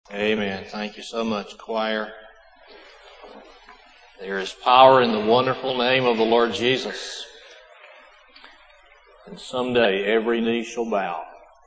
Amen. Thank you so much, choir. There is power in the wonderful name of the Lord Jesus. And someday every knee shall bow.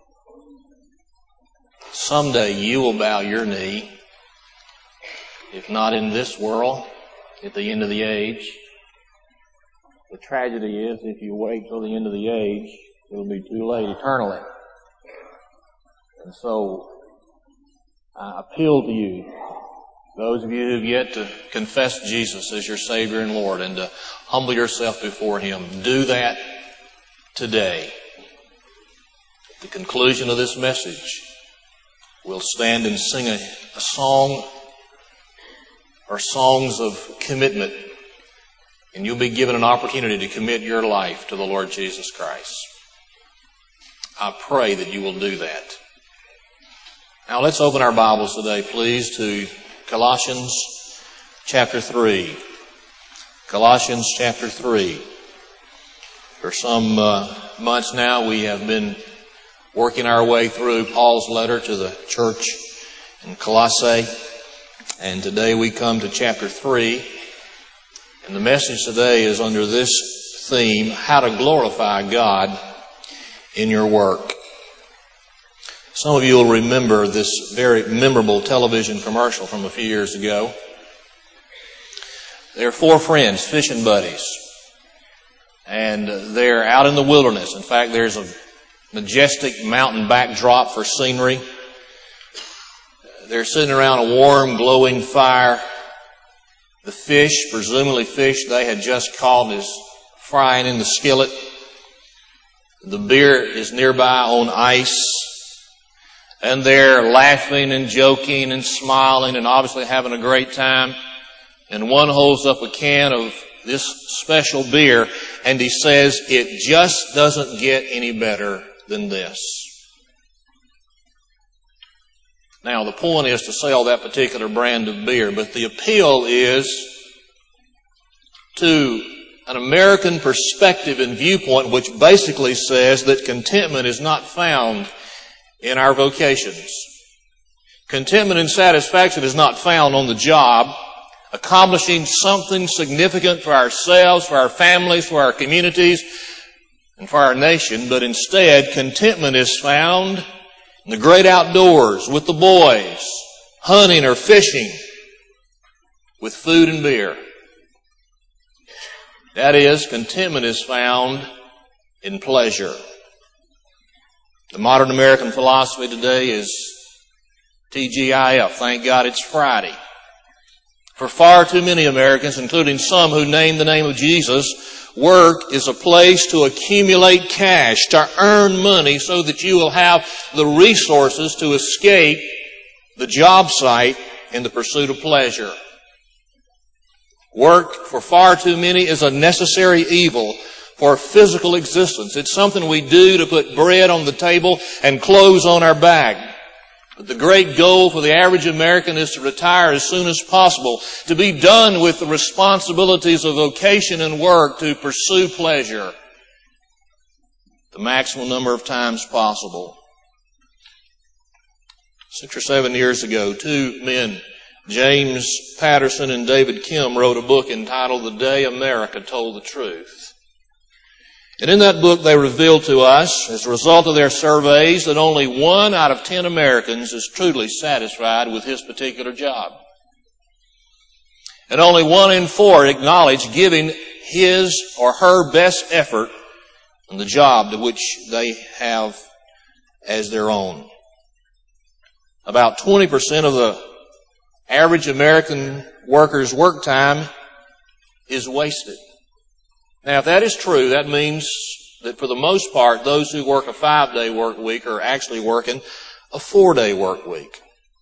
Someday you will bow your knee. If not in this world, at the end of the age. The tragedy is, if you wait till the end of the age, it'll be too late eternally. And so, I appeal to you, those of you who have yet to confess Jesus as your Savior and Lord and to humble yourself before Him, do that today. At the conclusion of this message, we'll stand and sing a song or songs of commitment, and you'll be given an opportunity to commit your life to the Lord Jesus Christ. I pray that you will do that. Now let's open our Bibles today, please, to Colossians chapter 3. Colossians chapter 3. For some months now, we have been working our way through Paul's letter to the church in Colossae. And today we come to chapter 3. And the message today is under this theme, how to glorify God in your work. Some of you will remember this very memorable television commercial from a few years ago. There are four friends, fishing buddies, and they're out in the wilderness. In fact, there's a majestic mountain backdrop for scenery. They're sitting around a warm, glowing fire. The fish, presumably fish they had just caught, is frying in the skillet. The beer is nearby on ice. And they're laughing and joking and smiling and obviously having a great time. And one holds up a can of this special beer and he says, "It just doesn't get any better than this." Now, the point is to sell that particular brand of beer, but the appeal is to an American perspective and viewpoint which basically says that contentment is not found in our vocations. Contentment and satisfaction is not found on the job, accomplishing something significant for ourselves, for our families, for our communities, and for our nation, but instead contentment is found in the great outdoors with the boys, hunting or fishing, with food and beer. That is, contentment is found in pleasure. The modern American philosophy today is TGIF. Thank God it's Friday. For far too many Americans, including some who name the name of Jesus, work is a place to accumulate cash, to earn money so that you will have the resources to escape the job site in the pursuit of pleasure. Work for far too many is a necessary evil for physical existence. It's something we do to put bread on the table and clothes on our back. But the great goal for the average American is to retire as soon as possible, to be done with the responsibilities of vocation and work, to pursue pleasure the maximum number of times possible. 6 or 7 years ago, two men, James Patterson and David Kim, wrote a book entitled "The Day America Told the Truth." And in that book they revealed to us, as a result of their surveys, that only 1 out of 10 Americans is truly satisfied with his particular job. And only 1 in 4 acknowledge giving his or her best effort on the job to which they have as their own. About 20% of the average American worker's work time is wasted. Now, if that is true, that means that for the most part, those who work a 5-day work week are actually working a 4-day work week.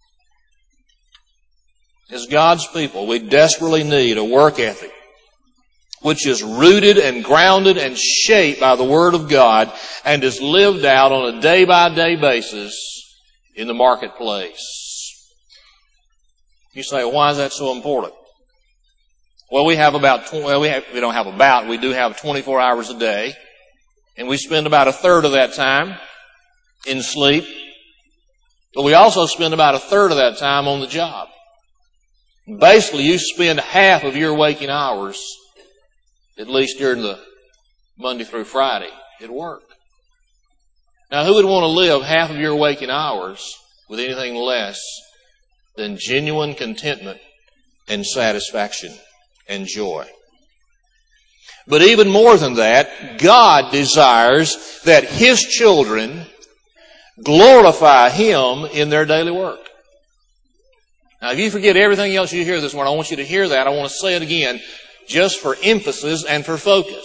As God's people, we desperately need a work ethic which is rooted and grounded and shaped by the Word of God and is lived out on a day-by-day basis in the marketplace. You say, why is that so important? Well, we do have 24 hours a day, and we spend about a third of that time in sleep. But we also spend about a third of that time on the job. Basically, you spend half of your waking hours, at least during the Monday through Friday, at work. Now, who would want to live half of your waking hours with anything less than genuine contentment and satisfaction and joy? But even more than that, God desires that His children glorify Him in their daily work. Now, if you forget everything else you hear this morning, I want you to hear that. I want to say it again, just for emphasis and for focus.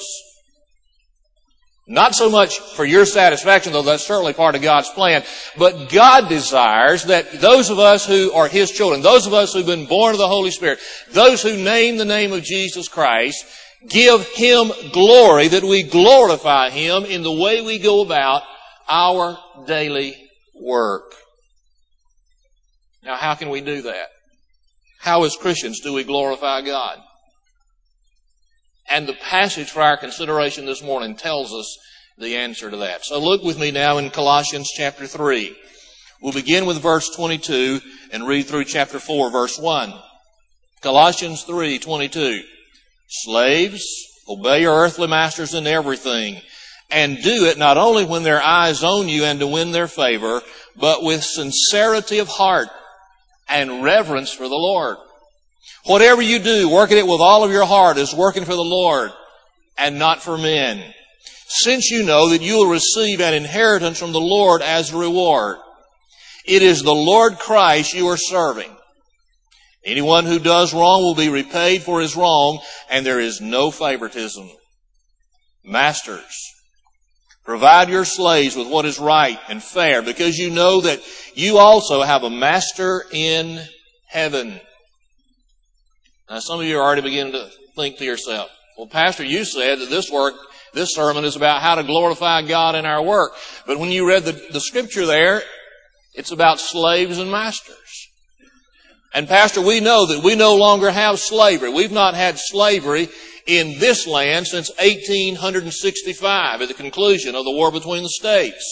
Not so much for your satisfaction, though that's certainly part of God's plan, but God desires that those of us who are His children, those of us who've been born of the Holy Spirit, those who name the name of Jesus Christ, give Him glory, that we glorify Him in the way we go about our daily work. Now, how can we do that? How as Christians do we glorify God? And the passage for our consideration this morning tells us the answer to that. So look with me now in Colossians chapter 3. We'll begin with verse 22 and read through chapter 4, verse 1. Colossians 3:22. Slaves, obey your earthly masters in everything, and do it not only when their eyes on you and to win their favor, but with sincerity of heart and reverence for the Lord. Whatever you do, working it with all of your heart as working for the Lord and not for men, since you know that you will receive an inheritance from the Lord as a reward. It is the Lord Christ you are serving. Anyone who does wrong will be repaid for his wrong, and there is no favoritism. Masters, provide your slaves with what is right and fair, because you know that you also have a master in heaven. Now, some of you are already beginning to think to yourself, well, Pastor, you said that this sermon is about how to glorify God in our work. But when you read the scripture there, it's about slaves and masters. And Pastor, we know that we no longer have slavery. We've not had slavery in this land since 1865, at the conclusion of the war between the states.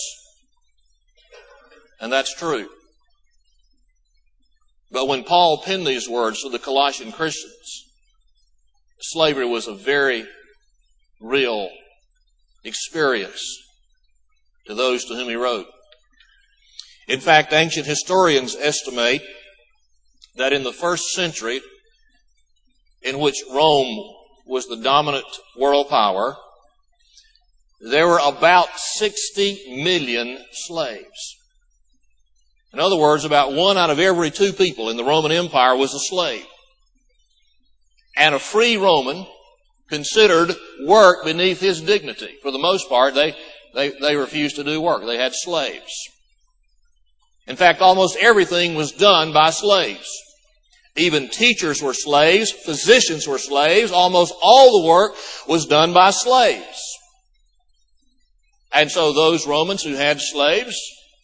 And that's true. But when Paul penned these words to the Colossian Christians, slavery was a very real experience to those to whom he wrote. In fact, ancient historians estimate that in the first century, in which Rome was the dominant world power, there were about 60 million slaves. In other words, about 1 out of every 2 people in the Roman Empire was a slave. And a free Roman considered work beneath his dignity. For the most part, they refused to do work. They had slaves. In fact, almost everything was done by slaves. Even teachers were slaves, physicians were slaves, almost all the work was done by slaves. And so those Romans who had slaves,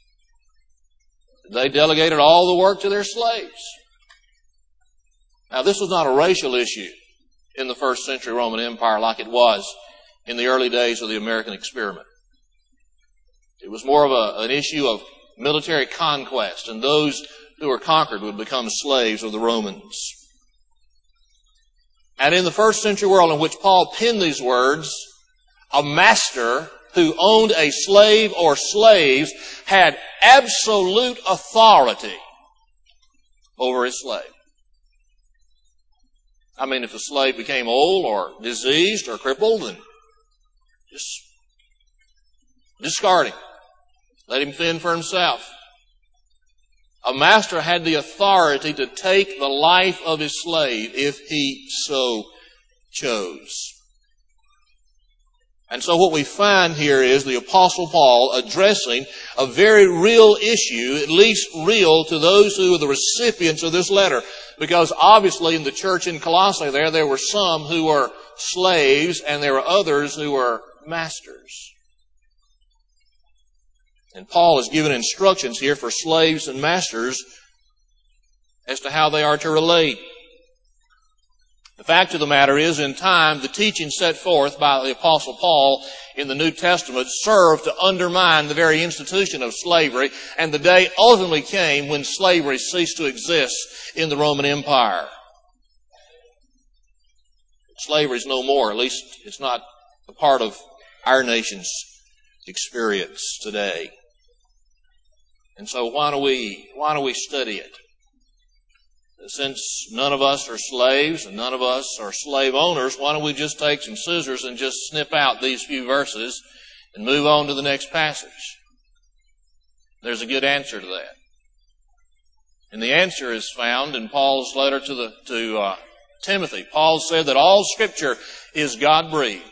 they delegated all the work to their slaves. Now, this was not a racial issue in the first century Roman Empire like it was in the early days of the American experiment. It was more of an issue of military conquest, and those who were conquered would become slaves of the Romans. And in the first century world in which Paul penned these words, a master who owned a slave or slaves had absolute authority over his slave. I mean, if the slave became old or diseased or crippled, then just discard him. Let him fend for himself. A master had the authority to take the life of his slave if he so chose. And so what we find here is the Apostle Paul addressing a very real issue, at least real to those who are the recipients of this letter. Because obviously in the church in Colossae there were some who were slaves and there were others who were masters. And Paul has given instructions here for slaves and masters as to how they are to relate. The fact of the matter is, in time, the teaching set forth by the Apostle Paul in the New Testament served to undermine the very institution of slavery, and the day ultimately came when slavery ceased to exist in the Roman Empire. Slavery is no more, at least it's not a part of our nation's experience today. And so why do we study it? Since none of us are slaves and none of us are slave owners, why don't we just take some scissors and just snip out these few verses and move on to the next passage? There's a good answer to that. And the answer is found in Paul's letter to Timothy. Paul said that all Scripture is God-breathed.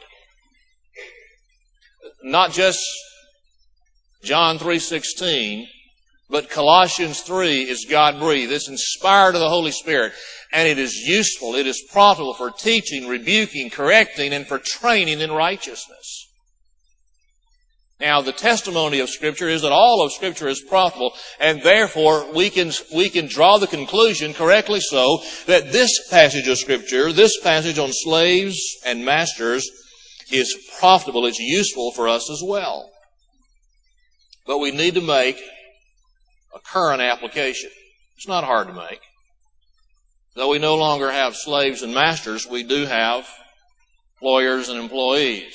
Not just John 3:16, but Colossians 3 is God-breathed. It's inspired of the Holy Spirit, and it is useful. It is profitable for teaching, rebuking, correcting, and for training in righteousness. Now, the testimony of Scripture is that all of Scripture is profitable, and therefore we can draw the conclusion, correctly so, that this passage of Scripture, this passage on slaves and masters, is profitable. It's useful for us as well. But we need to make a current application. It's not hard to make. Though we no longer have slaves and masters, we do have employers and employees.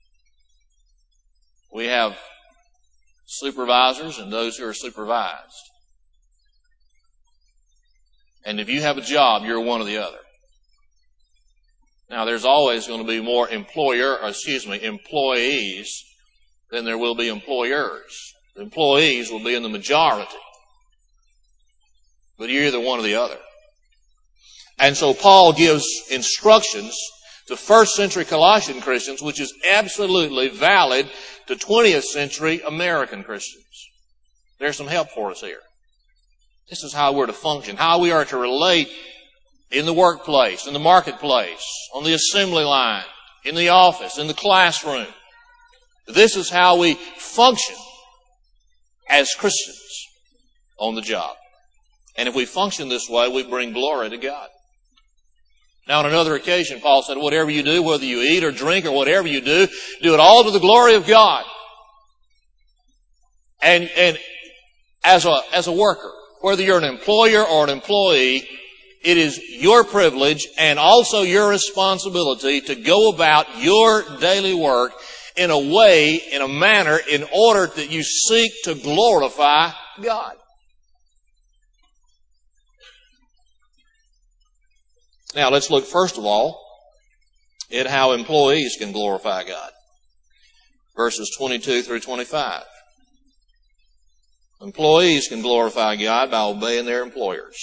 We have supervisors and those who are supervised. And if you have a job, you're one or the other. Now, there's always going to be more employees than there will be employers. The employees will be in the majority. But you're either one or the other. And so Paul gives instructions to first century Colossian Christians, which is absolutely valid to 20th century American Christians. There's some help for us here. This is how we're to function, how we are to relate in the workplace, in the marketplace, on the assembly line, in the office, in the classroom. This is how we function as Christians on the job. And if we function this way, we bring glory to God. Now, on another occasion, Paul said, whatever you do, whether you eat or drink or whatever you do it all to the glory of God. And as a worker, whether you're an employer or an employee, it is your privilege and also your responsibility to go about your daily work in a way, in a manner, in order that you seek to glorify God. Now, let's look first of all at how employees can glorify God. Verses 22 through 25. Employees can glorify God by obeying their employers.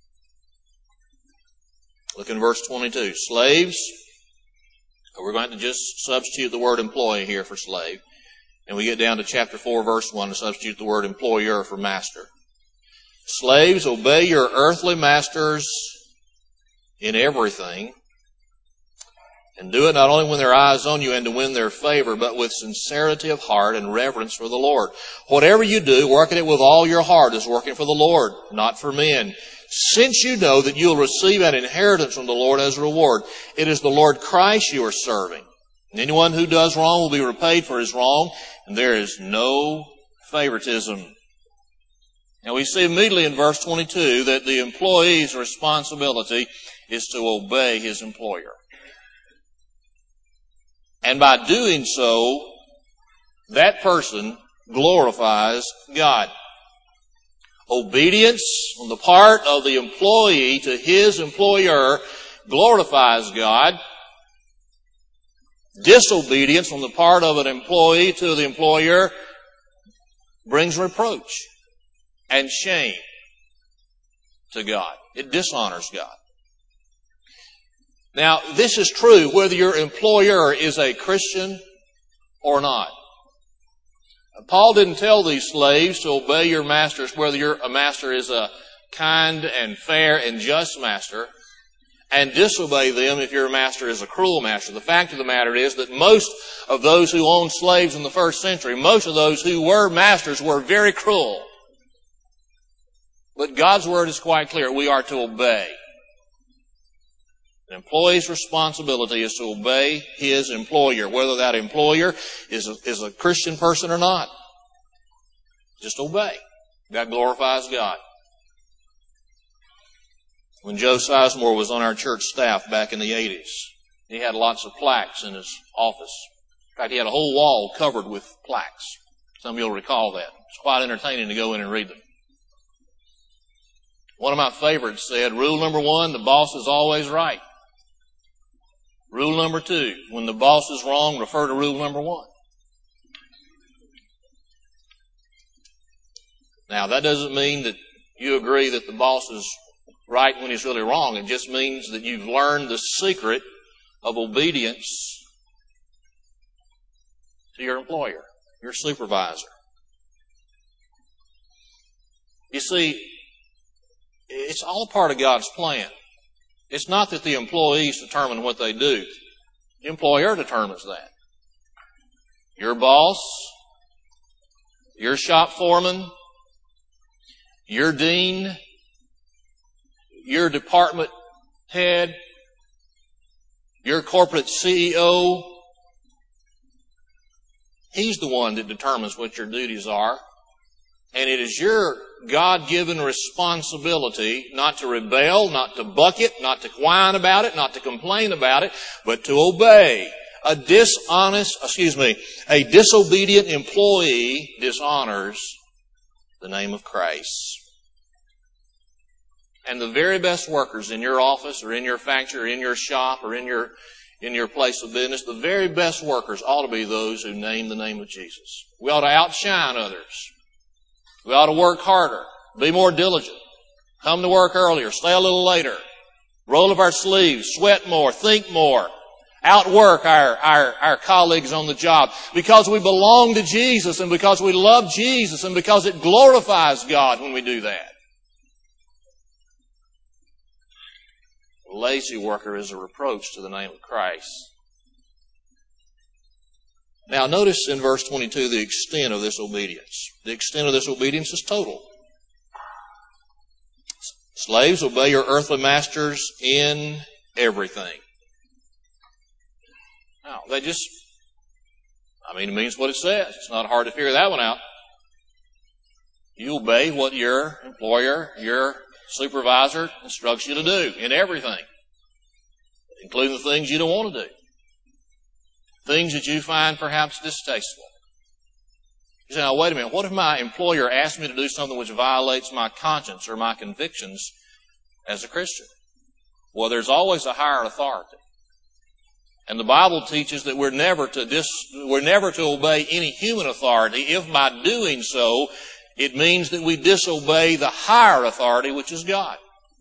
Look in verse 22. Slaves, we're going to just substitute the word employee here for slave. And we get down to chapter 4, verse 1, and substitute the word employer for master. Slaves, obey your earthly masters in everything, and do it not only when their eyes on you and to win their favor, but with sincerity of heart and reverence for the Lord. Whatever you do, work at it with all your heart as working for the Lord, not for men, since you know that you will receive an inheritance from the Lord as a reward. It is the Lord Christ you are serving. And anyone who does wrong will be repaid for his wrong, and there is no favoritism. Now we see immediately in verse 22 that the employee's responsibility is to obey his employer. And by doing so, that person glorifies God. Obedience on the part of the employee to his employer glorifies God. Disobedience on the part of an employee to the employer brings reproach and shame to God. It dishonors God. Now, this is true whether your employer is a Christian or not. Paul didn't tell these slaves to obey your masters whether your master is a kind and fair and just master, and disobey them if your master is a cruel master. The fact of the matter is that most of those who owned slaves in the first century, most of those who were masters were very cruel. But God's word is quite clear. We are to obey. An employee's responsibility is to obey his employer, whether that employer is a Christian person or not. Just obey. That glorifies God. When Joe Sizemore was on our church staff back in the 80s, he had lots of plaques in his office. In fact, he had a whole wall covered with plaques. Some of you will recall that. It's quite entertaining to go in and read them. One of my favorites said, rule number 1, the boss is always right. Rule number 2, when the boss is wrong, refer to rule number 1. Now, that doesn't mean that you agree that the boss is right when he's really wrong. It just means that you've learned the secret of obedience to your employer, your supervisor. You see, it's all part of God's plan. It's not that the employees determine what they do. The employer determines that. Your boss, your shop foreman, your dean, your department head, your corporate CEO, he's the one that determines what your duties are. And it is your God-given responsibility not to rebel, not to buck it, not to whine about it, not to complain about it, but to obey. A disobedient employee dishonors the name of Christ. And the very best workers in your office or in your factory or in your shop or in your place of business, the very best workers ought to be those who name the name of Jesus. We ought to outshine others. We ought to work harder, be more diligent, come to work earlier, stay a little later, roll up our sleeves, sweat more, think more, outwork our colleagues on the job because we belong to Jesus and because we love Jesus and because it glorifies God when we do that. A lazy worker is a reproach to the name of Christ. Now notice in verse 22 the extent of this obedience. The extent of this obedience is total. Slaves, obey your earthly masters in everything. Now, it means what it says. It's not hard to figure that one out. You obey what your employer, your supervisor instructs you to do in everything, including the things you don't want to do. Things that you find perhaps distasteful. You say, now wait a minute, what if my employer asks me to do something which violates my conscience or my convictions as a Christian? Well, there's always a higher authority. And the Bible teaches that we're never to obey any human authority if by doing so it means that we disobey the higher authority, which is God.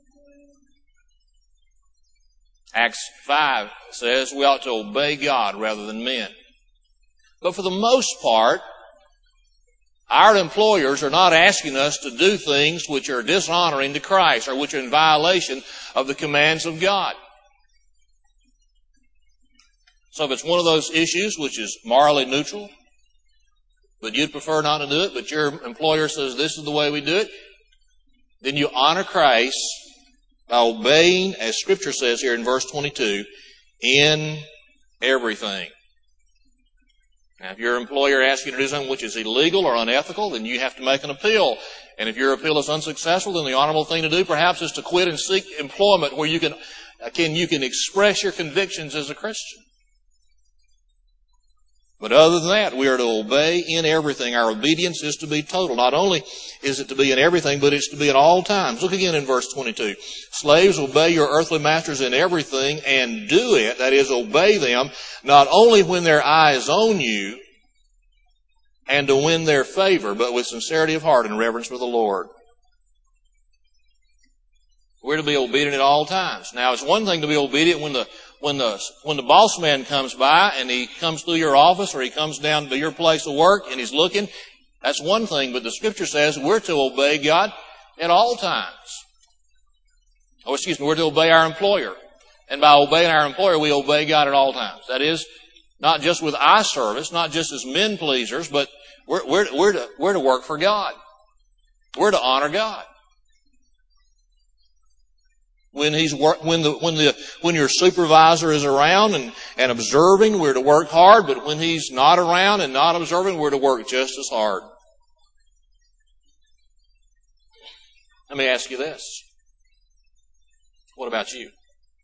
Acts 5 says we ought to obey God rather than men. But for the most part, our employers are not asking us to do things which are dishonoring to Christ or which are in violation of the commands of God. So if it's one of those issues which is morally neutral, but you'd prefer not to do it, but your employer says this is the way we do it, then you honor Christ by obeying, as Scripture says here in verse 22, in everything. Now, if your employer asks you to do something which is illegal or unethical, then you have to make an appeal. And if your appeal is unsuccessful, then the honorable thing to do perhaps is to quit and seek employment where you can express your convictions as a Christian. But other than that, we are to obey in everything. Our obedience is to be total. Not only is it to be in everything, but it's to be at all times. Look again in verse 22. Slaves, obey your earthly masters in everything and do it, that is, obey them, not only when their eye is on you and to win their favor, but with sincerity of heart and reverence for the Lord. We're to be obedient at all times. Now, it's one thing to be obedient when the boss man comes by and he comes through your office or he comes down to your place of work and he's looking. That's one thing, but the Scripture says we're to obey God at all times. We're to obey our employer. And by obeying our employer, we obey God at all times. That is, not just with eye service, not just as men pleasers, but we're to work for God. We're to honor God. When your supervisor is around and observing, we're to work hard, but when he's not around and not observing, we're to work just as hard. Let me ask you this. What about you?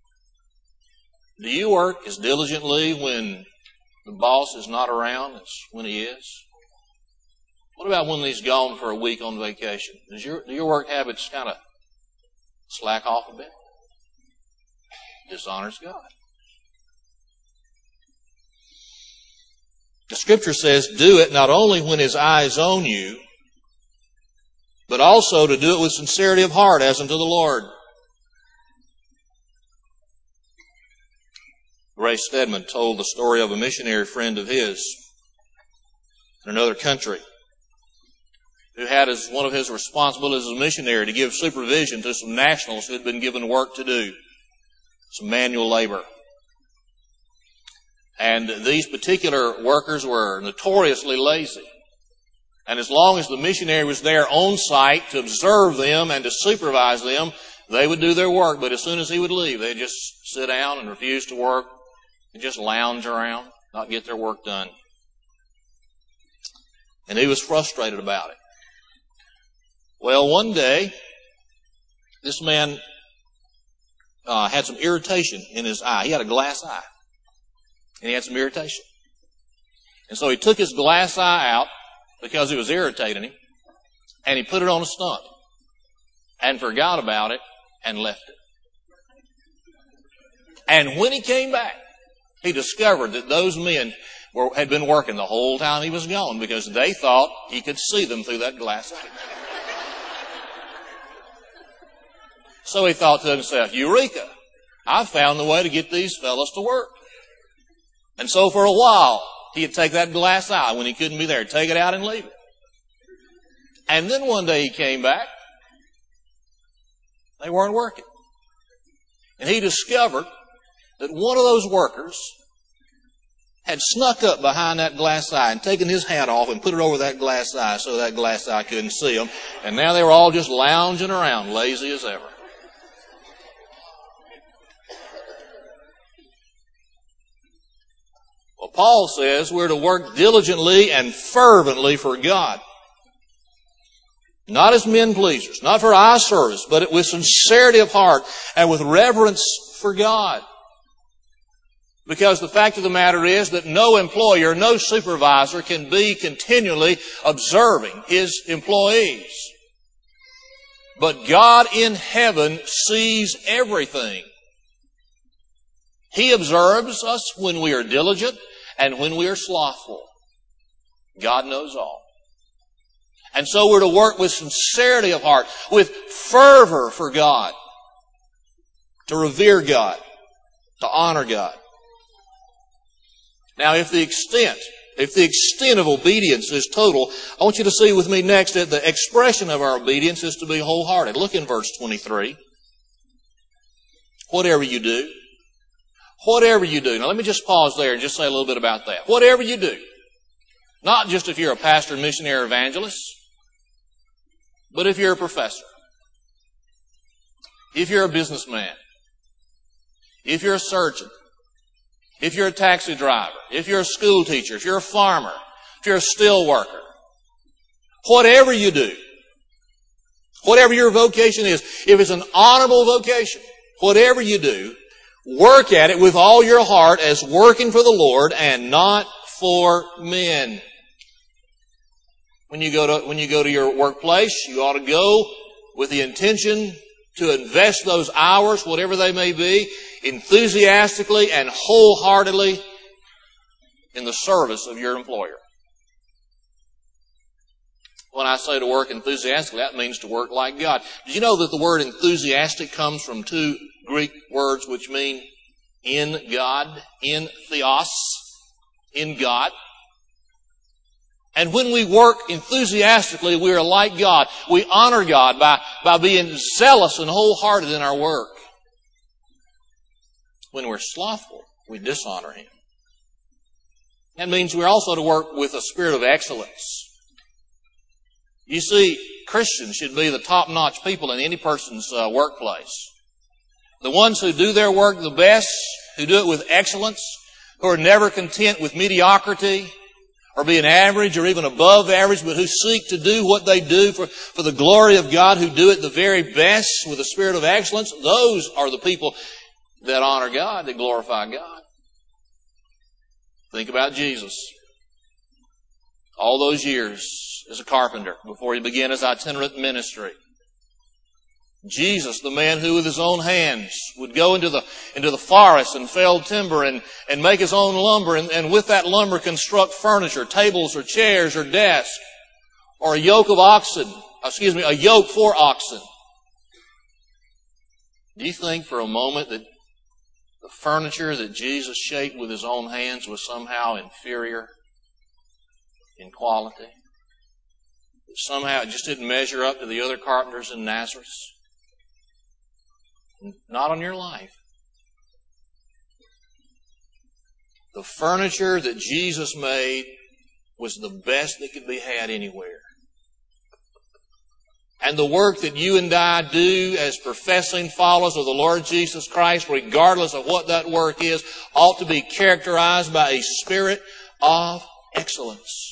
Do you work as diligently when the boss is not around as when he is? What about when he's gone for a week on vacation? Do your work habits kind of slack off a bit? Dishonors God. The Scripture says, do it not only when His eye is on you, but also to do it with sincerity of heart as unto the Lord. Ray Stedman told the story of a missionary friend of his in another country who had as one of his responsibilities as a missionary to give supervision to some nationals who had been given work to do, some manual labor. And these particular workers were notoriously lazy. And as long as the missionary was there on site to observe them and to supervise them, they would do their work. But as soon as he would leave, they'd just sit down and refuse to work and just lounge around, not get their work done. And he was frustrated about it. Well, one day, this man had some irritation in his eye. He had a glass eye. And he had some irritation. And so he took his glass eye out because it was irritating him, and he put it on a stump and forgot about it and left it. And when he came back, he discovered that those men had been working the whole time he was gone because they thought he could see them through that glass eye. So he thought to himself, Eureka, I found the way to get these fellows to work. And so for a while, he'd take that glass eye when he couldn't be there, take it out and leave it. And then one day he came back. They weren't working. And he discovered that one of those workers had snuck up behind that glass eye and taken his hat off and put it over that glass eye so that glass eye couldn't see them. And now they were all just lounging around, lazy as ever. Well, Paul says we're to work diligently and fervently for God. Not as men pleasers, not for eye service, but with sincerity of heart and with reverence for God. Because the fact of the matter is that no employer, no supervisor can be continually observing his employees. But God in heaven sees everything. He observes us when we are diligent and when we are slothful. God knows all. And so we're to work with sincerity of heart, with fervor for God, to revere God, to honor God. Now, if the extent of obedience is total, I want you to see with me next that the expression of our obedience is to be wholehearted. Look in verse 23. Whatever you do. Whatever you do. Now let me just pause there and just say a little bit about that. Whatever you do. Not just if you're a pastor, missionary, evangelist, but if you're a professor. If you're a businessman. If you're a surgeon. If you're a taxi driver. If you're a school teacher. If you're a farmer. If you're a steel worker. Whatever you do. Whatever your vocation is. If it's an honorable vocation. Whatever you do. Work at it with all your heart as working for the Lord and not for men. When you go to your workplace, you ought to go with the intention to invest those hours, whatever they may be, enthusiastically and wholeheartedly in the service of your employer. When I say to work enthusiastically, that means to work like God. Did you know that the word enthusiastic comes from two Greek words which mean in God, in theos, in God? And when we work enthusiastically, we are like God. We honor God by being zealous and wholehearted in our work. When we're slothful, we dishonor Him. That means we're also to work with a spirit of excellence. You see, Christians should be the top-notch people in any person's workplace. The ones who do their work the best, who do it with excellence, who are never content with mediocrity or being average or even above average, but who seek to do what they do for the glory of God, who do it the very best with a spirit of excellence, those are the people that honor God, that glorify God. Think about Jesus. All those years as a carpenter before he began his itinerant ministry. Jesus, the man who with his own hands would go into the forest and fell timber and make his own lumber and with that lumber construct furniture, tables or chairs or desks or a yoke for oxen. Do you think for a moment that the furniture that Jesus shaped with his own hands was somehow inferior in quality? Somehow it just didn't measure up to the other carpenters in Nazareth? Not on your life. The furniture that Jesus made was the best that could be had anywhere. And the work that you and I do as professing followers of the Lord Jesus Christ, regardless of what that work is, ought to be characterized by a spirit of excellence.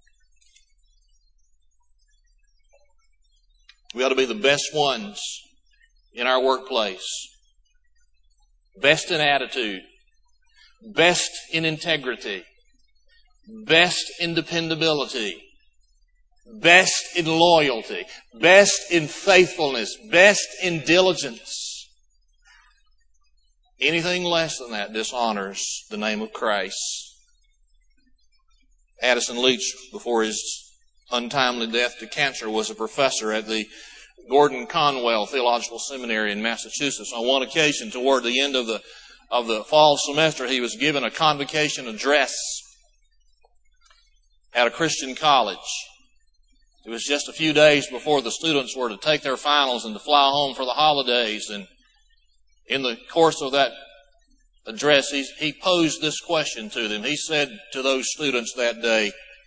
We ought to be the best ones in our workplace. Best in attitude. Best in integrity. Best in dependability. Best in loyalty. Best in faithfulness. Best in diligence. Anything less than that dishonors the name of Christ. Addison Leach, before his untimely death to cancer, was a professor at the Gordon Conwell Theological Seminary in Massachusetts. On one occasion, toward the end of the fall semester, he was given a convocation address at a Christian college. It was just a few days before the students were to take their finals and to fly home for the holidays. And in the course of that address, he posed this question to them. He said to those students that day,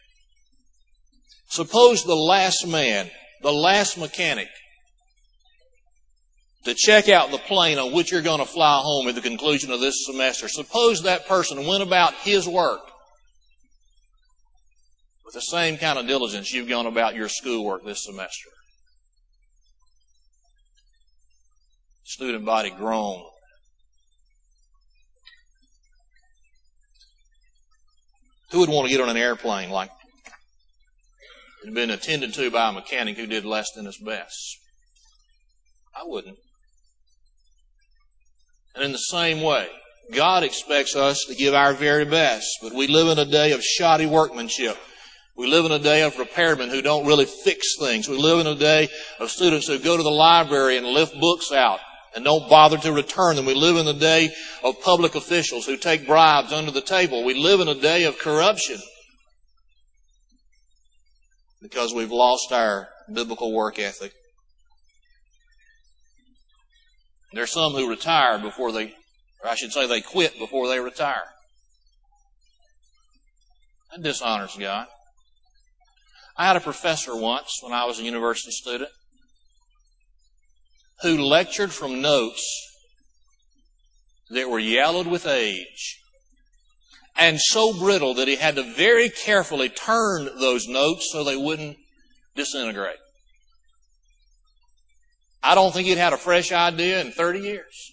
suppose the last man, the last mechanic, to check out the plane on which you're going to fly home at the conclusion of this semester. Suppose that person went about his work with the same kind of diligence you've gone about your schoolwork this semester. Student body groaned. Who would want to get on an airplane like it had been attended to by a mechanic who did less than his best? I wouldn't. And in the same way, God expects us to give our very best, but we live in a day of shoddy workmanship. We live in a day of repairmen who don't really fix things. We live in a day of students who go to the library and lift books out and don't bother to return them. We live in a day of public officials who take bribes under the table. We live in a day of corruption because we've lost our biblical work ethic. There are some who retire before they quit before they retire. That dishonors God. I had a professor once when I was a university student who lectured from notes that were yellowed with age and so brittle that he had to very carefully turn those notes so they wouldn't disintegrate. I don't think he'd had a fresh idea in 30 years.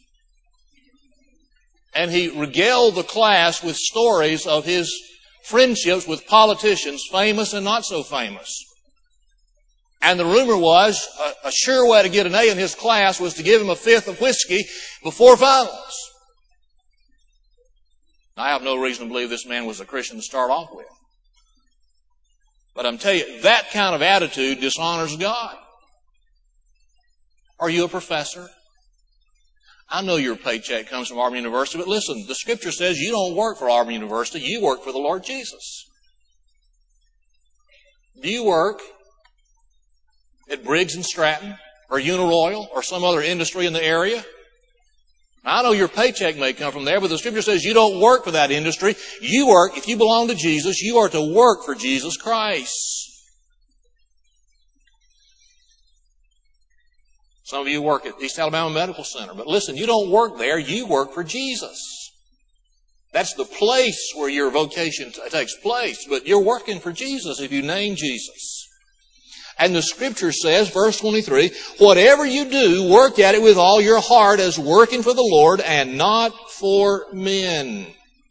And he regaled the class with stories of his friendships with politicians, famous and not so famous. And the rumor was a sure way to get an A in his class was to give him a fifth of whiskey before finals. I have no reason to believe this man was a Christian to start off with. But I'm telling you, that kind of attitude dishonors God. Are you a professor? I know your paycheck comes from Auburn University, but listen, the Scripture says you don't work for Auburn University, you work for the Lord Jesus. Do you work at Briggs & Stratton or Uniroyal or some other industry in the area? Now, I know your paycheck may come from there, but the Scripture says you don't work for that industry. You work, if you belong to Jesus, you are to work for Jesus Christ. Some of you work at East Alabama Medical Center. But listen, you don't work there. You work for Jesus. That's the place where your vocation takes place. But you're working for Jesus if you name Jesus. And the Scripture says, verse 23, whatever you do, work at it with all your heart as working for the Lord and not for men.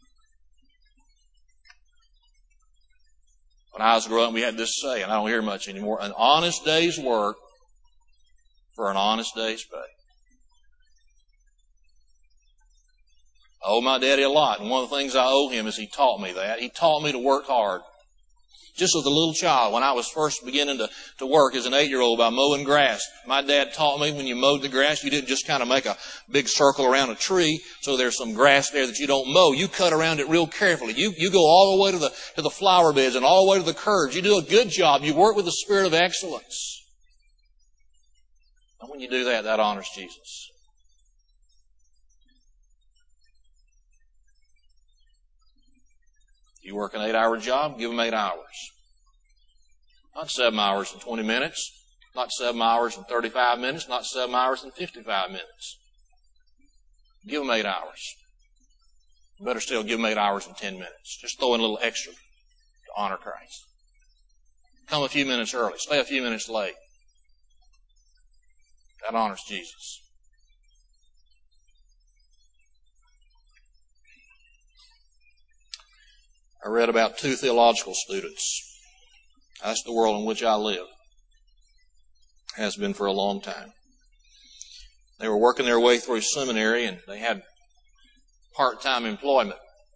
When I was growing up, we had this saying, I don't hear much anymore, an honest day's work for an honest day's pay. I owe my daddy a lot, and one of the things I owe him is he taught me that. He taught me to work hard. Just as a little child, when I was first beginning to work as an 8-year-old by mowing grass, my dad taught me when you mowed the grass, you didn't just kind of make a big circle around a tree so there's some grass there that you don't mow. You cut around it real carefully. You go all the way to the flower beds and all the way to the curves. You do a good job. You work with the spirit of excellence. And when you do that, that honors Jesus. You work an 8-hour job, give them 8 hours. Not 7 hours and 20 minutes, not 7 hours and 35 minutes, not 7 hours and 55 minutes. Give them 8 hours. Better still, give them 8 hours and 10 minutes. Just throw in a little extra to honor Christ. Come a few minutes early. Stay a few minutes late. That honors Jesus. I read about 2 theological students. That's the world in which I live. Has been for a long time. They were working their way through seminary and they had part-time employment.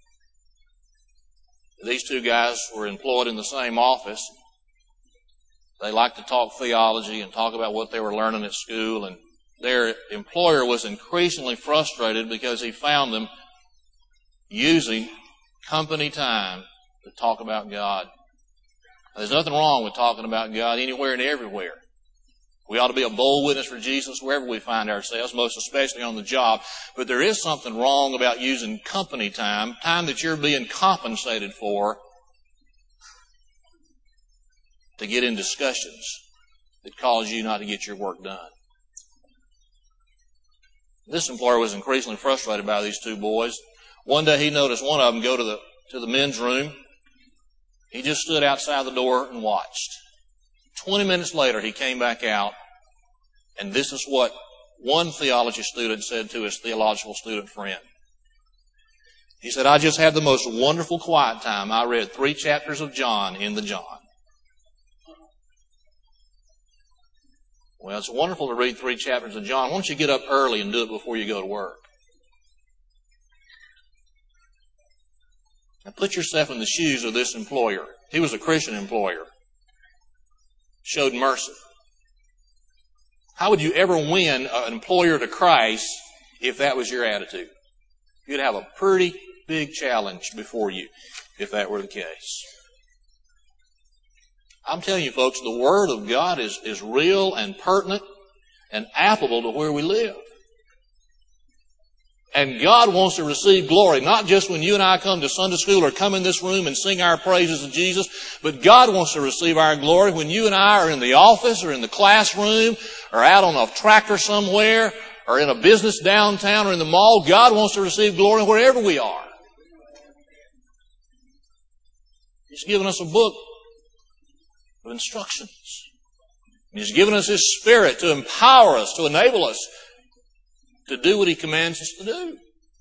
These 2 guys were employed in the same office. They liked to talk theology and talk about what they were learning at school, and their employer was increasingly frustrated because he found them using company time to talk about God. There's nothing wrong with talking about God anywhere and everywhere. We ought to be a bold witness for Jesus wherever we find ourselves, most especially on the job. But there is something wrong about using company time, time that you're being compensated for, to get in discussions that cause you not to get your work done. This employer was increasingly frustrated by these 2 boys. One day he noticed one of them go to the men's room. He just stood outside the door and watched. 20 minutes later, he came back out, and this is what one theology student said to his theological student friend. He said, I just had the most wonderful quiet time. I read 3 chapters of John in the John. Well, it's wonderful to read 3 chapters of John. Why don't you get up early and do it before you go to work? Now put yourself in the shoes of this employer. He was a Christian employer. Showed mercy. How would you ever win an employer to Christ if that was your attitude? You'd have a pretty big challenge before you if that were the case. I'm telling you folks, the Word of God is real and pertinent and applicable to where we live. And God wants to receive glory, not just when you and I come to Sunday school or come in this room and sing our praises of Jesus, but God wants to receive our glory when you and I are in the office or in the classroom or out on a tractor somewhere or in a business downtown or in the mall. God wants to receive glory wherever we are. He's given us a book of instructions. He's given us His Spirit to empower us, to enable us to do what He commands us to do.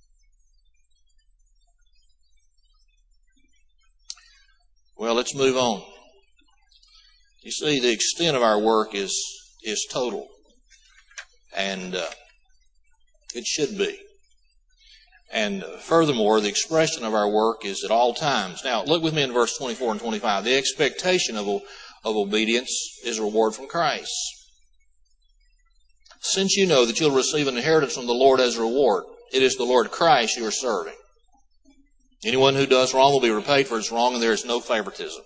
Well, let's move on. You see, the extent of our work is total. And it should be. And furthermore, the expression of our work is at all times. Now, look with me in verse 24 and 25. The expectation of obedience is a reward from Christ. Since you know that you'll receive an inheritance from the Lord as a reward, it is the Lord Christ you are serving. Anyone who does wrong will be repaid for his wrong, and there is no favoritism.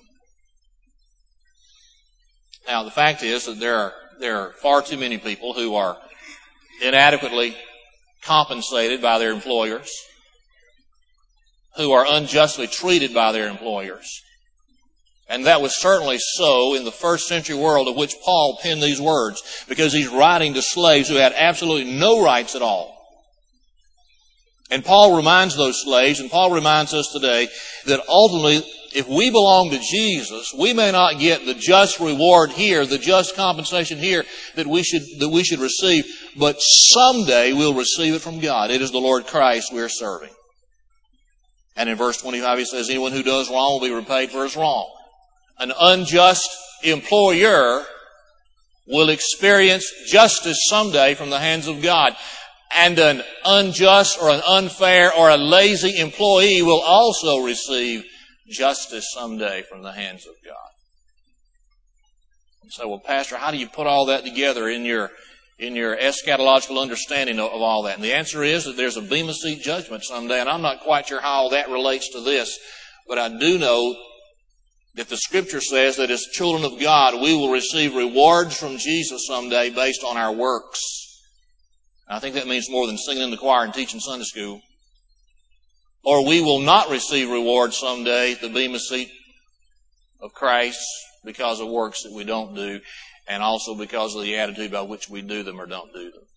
Now, the fact is that there are far too many people who are inadequately compensated by their employers, who are unjustly treated by their employers, And that was certainly so in the first century world of which Paul penned these words, because he's writing to slaves who had absolutely no rights at all. And Paul reminds those slaves, and Paul reminds us today, that ultimately, if we belong to Jesus, we may not get the just reward here, the just compensation here that we should receive, but someday we'll receive it from God. It is the Lord Christ we're serving. And in verse 25 he says, anyone who does wrong will be repaid for his wrong. An unjust employer will experience justice someday from the hands of God. And an unjust or an unfair or a lazy employee will also receive justice someday from the hands of God. And so, well, Pastor, how do you put all that together in your eschatological understanding of all that? And the answer is that there's a Bema Seat judgment someday, and I'm not quite sure how all that relates to this, but I do know that the Scripture says that as children of God, we will receive rewards from Jesus someday based on our works. And I think that means more than singing in the choir and teaching Sunday school. Or we will not receive rewards someday at the Bema Seat of Christ because of works that we don't do, and also because of the attitude by which we do them or don't do them.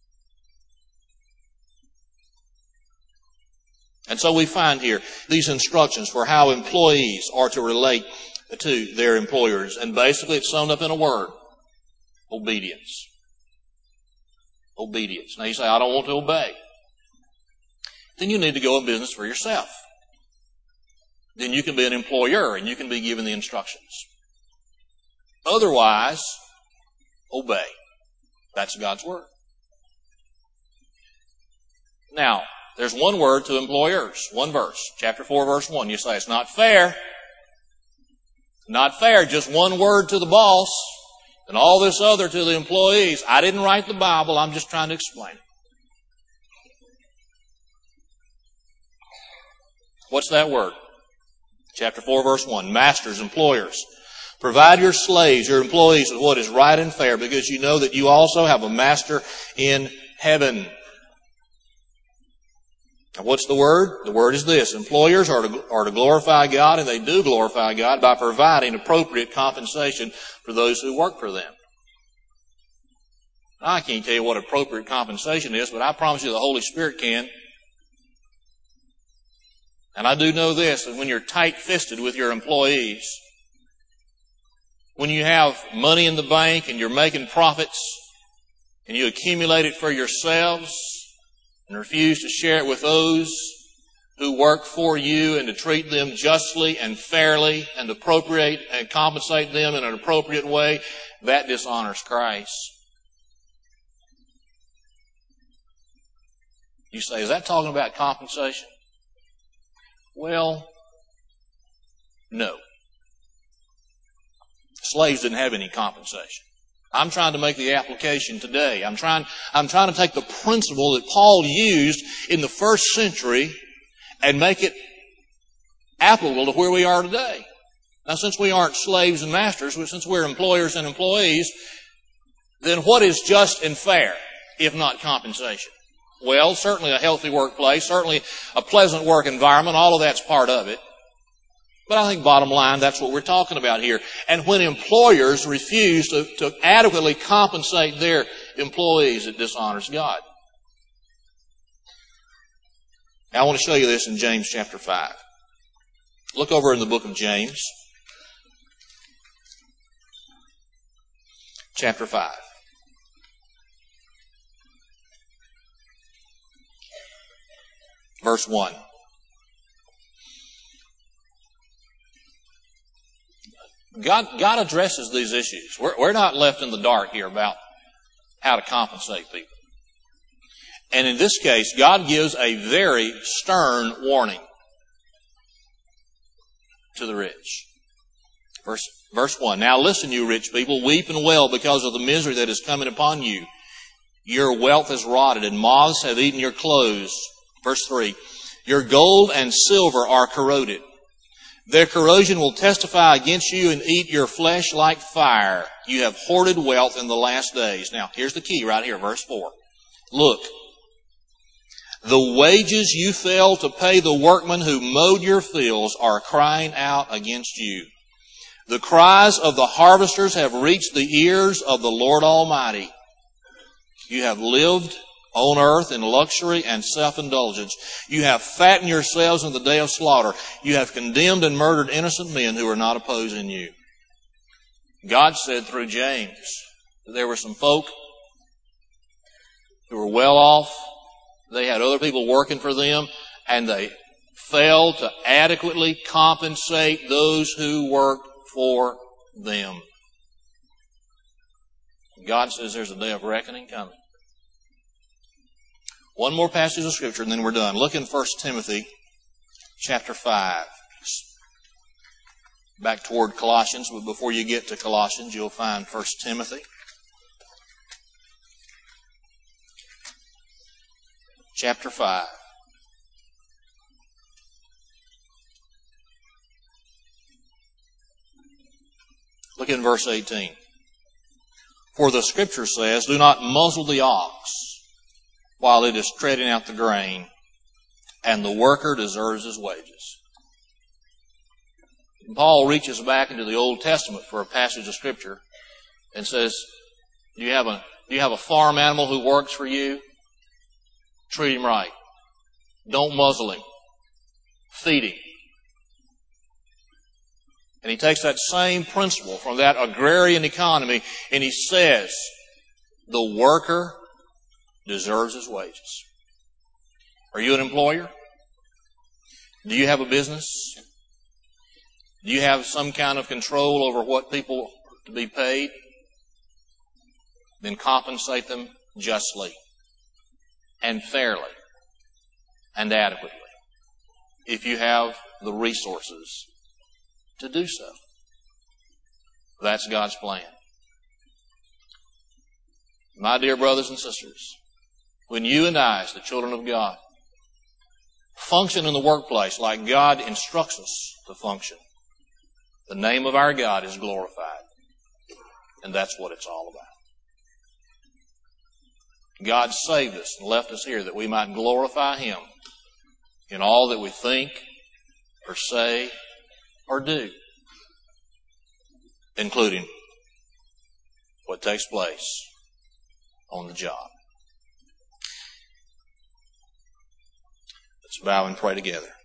And so we find here these instructions for how employees are to relate to their employers. And basically it's summed up in a word: obedience. Obedience. Now you say, I don't want to obey. Then you need to go in business for yourself. Then you can be an employer and you can be given the instructions. Otherwise, obey. That's God's word. Now, there's one word to employers, one verse, chapter 4, verse 1. You say, it's not fair. Not fair, just one word to the boss and all this other to the employees. I didn't write the Bible, I'm just trying to explain it. What's that word? Chapter 4, verse 1. Masters, employers, provide your slaves, your employees, with what is right and fair, because you know that you also have a master in heaven. And what's the word? The word is this: employers are to glorify God, and they do glorify God by providing appropriate compensation for those who work for them. Now, I can't tell you what appropriate compensation is, but I promise you the Holy Spirit can. And I do know this, that when you're tight-fisted with your employees, when you have money in the bank and you're making profits and you accumulate it for yourselves and refuse to share it with those who work for you and to treat them justly and fairly and appropriate and compensate them in an appropriate way, that dishonors Christ. You say, is that talking about compensation? Well, no. Slaves didn't have any compensation. I'm trying to make the application today. I'm trying to take the principle that Paul used in the first century and make it applicable to where we are today. Now, since we aren't slaves and masters, since we're employers and employees, then what is just and fair, if not compensation? Well, certainly a healthy workplace, certainly a pleasant work environment, all of that's part of it. But I think bottom line, that's what we're talking about here. And when employers refuse to adequately compensate their employees, it dishonors God. Now I want to show you this in James chapter 5. Look over in the book of James, chapter 5. Verse 1. God addresses these issues. We're not left in the dark here about how to compensate people. And in this case, God gives a very stern warning to the rich. Verse 1. Now listen, you rich people, weep and wail because of the misery that is coming upon you. Your wealth has rotted, and moths have eaten your clothes. Verse 3. Your gold and silver are corroded. Their corrosion will testify against you and eat your flesh like fire. You have hoarded wealth in the last days. Now, here's the key right here, verse 4. Look, the wages you failed to pay the workmen who mowed your fields are crying out against you. The cries of the harvesters have reached the ears of the Lord Almighty. You have lived on earth in luxury and self-indulgence. You have fattened yourselves in the day of slaughter. You have condemned and murdered innocent men who are not opposing you. God said through James that there were some folk who were well off. They had other people working for them, and they failed to adequately compensate those who worked for them. God says there's a day of reckoning coming. One more passage of Scripture and then we're done. Look in 1 Timothy chapter 5. Back toward Colossians, but before you get to Colossians, you'll find 1 Timothy chapter 5. Look in verse 18. For the Scripture says, do not muzzle the ox while it is treading out the grain, and the worker deserves his wages. And Paul reaches back into the Old Testament for a passage of Scripture and says, do you have a farm animal who works for you? Treat him right. Don't muzzle him. Feed him. And he takes that same principle from that agrarian economy and he says, the worker deserves his wages. Are you an employer? Do you have a business? Do you have some kind of control over what people are to be paid? Then compensate them justly and fairly and adequately if you have the resources to do so. That's God's plan. My dear brothers and sisters, when you and I, as the children of God, function in the workplace like God instructs us to function, the name of our God is glorified. And that's what it's all about. God saved us and left us here that we might glorify Him in all that we think or say or do, including what takes place on the job. Let's bow and pray together.